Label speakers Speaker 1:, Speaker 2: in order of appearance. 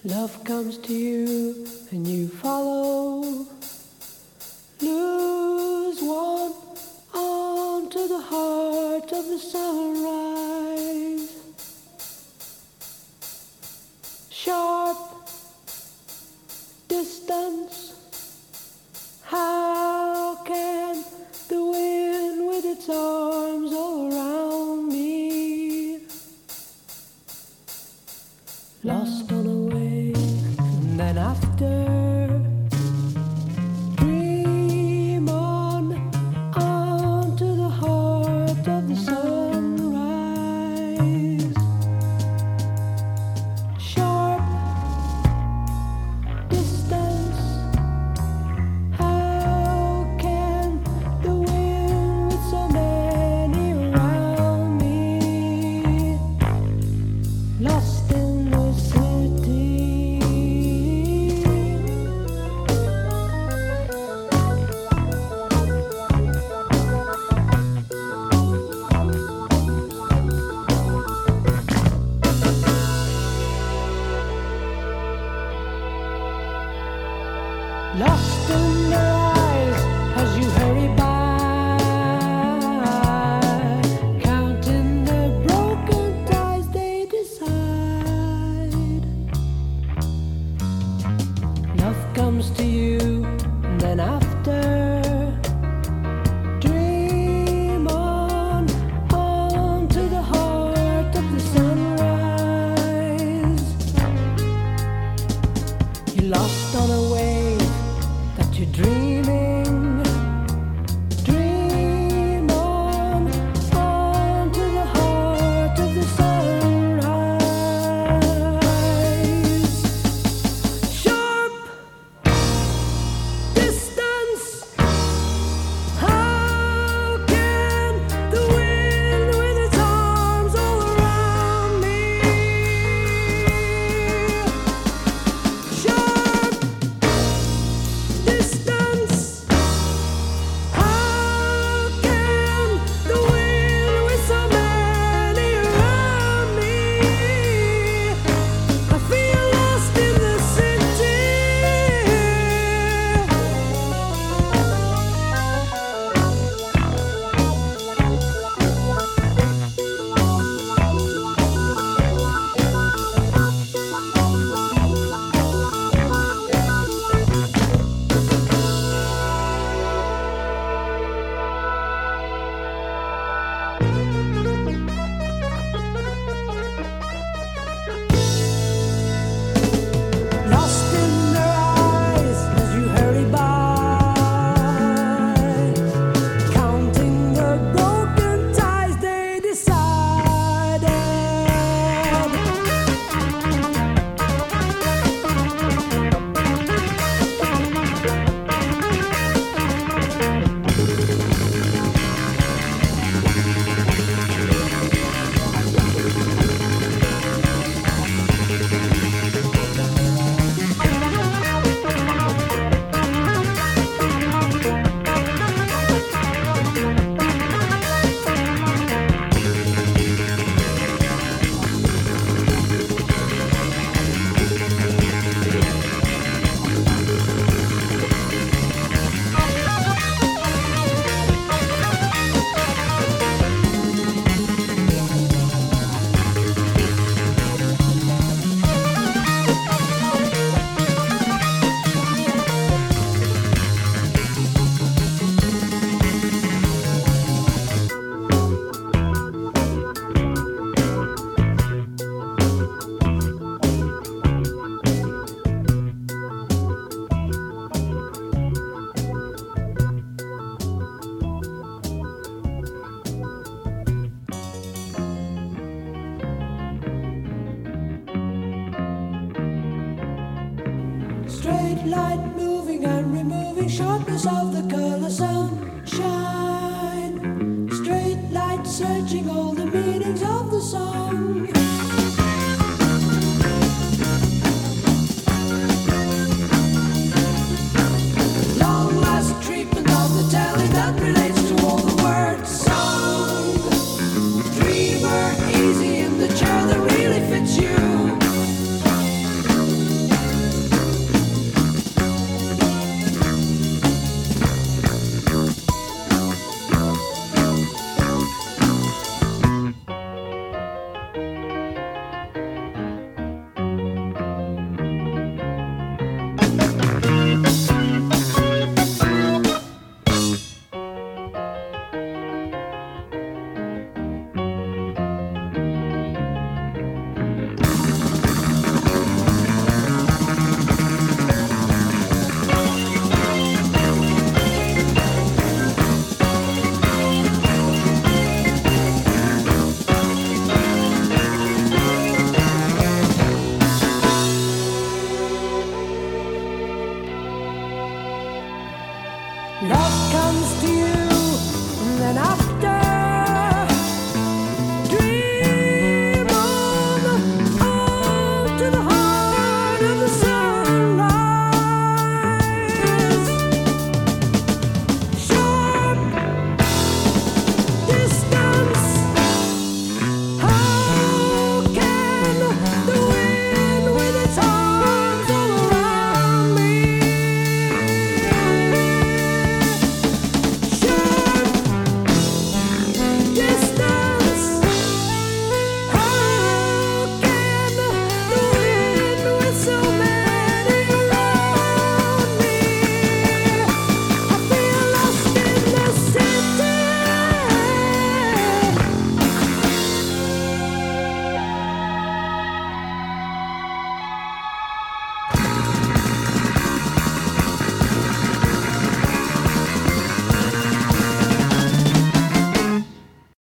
Speaker 1: Love comes to you and you follow. Lose one onto the heart of the sunrise. Sharp distance. How can the wind with its arms all around me? Lost on a wave, and then after dream on to the heart of the sunrise. Sharp distance. How can the wind with so many around me? Lost in the city. Lost in their eyes as you hurry by, counting the broken ties they decide. Love comes to you, and then after dream on to the heart of the sunrise. You're lost on a wave that you're dreaming. Dream on to the heart of the sunrise. Sharp distance. How can the wind with its arms all around me? Sharp distance. How can the wind with so many around me? I feel lost in the city. Lost in their eyes as you hurry by, counting the broken ties they decided. Straight light moving and removing sharpness of the color sunshine. Straight light searching all the meanings of the song. Long last treatment of the telling that relates to all the words. Song. Dreamer, easy in the chair that really fits you. Love comes to you, and then after